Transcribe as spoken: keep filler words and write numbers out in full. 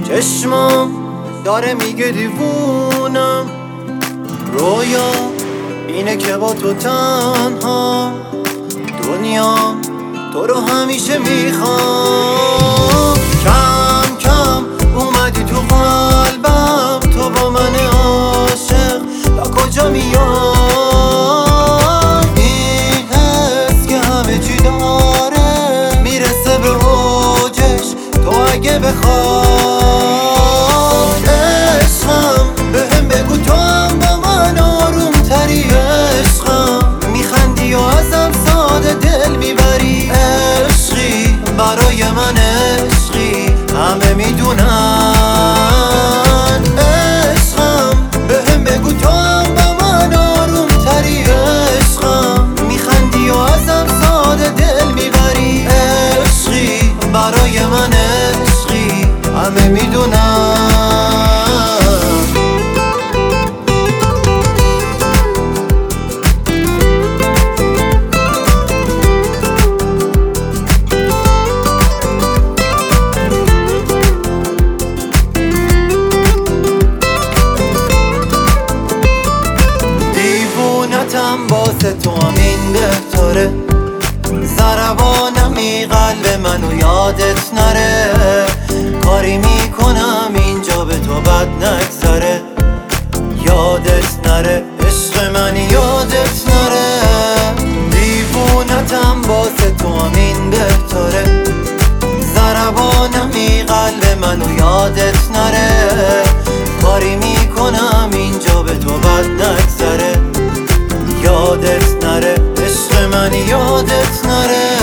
چشمام داره میگه دیوونم، رویا اینه که با تو تنها دنیام تو رو همیشه میخوام. کم کم اومدی تو قلبم، تو با من عاشق تا کجا میای؟ این حس که همه چی داره میرسه به اوجش، تو اگه بخوای عشقم بهم بگو تو هم با من آروم تری. عشقم میخندی و ازم ساده دل میبری، عشقی برای من عشقی همه میدونن. عشقم بهم بگو تو هم با من آروم تری. عشقم میخندی و ازم ساده دل میبری، عشقی برای من عشقی همه میدونن. دیوونتم واسه تو همین بهتره، ضربانمی قلب منو یادت نره. کاری میکنم اینجا به تو بد نگذره، یادت نره عشق من یادت نره. دیوونتم واسه تو همین بهتره، ضربانمی قلب منو یادت نره. کاری میکنم اینجا به تو بد نگذره، یادت نره عشق من یادت نره.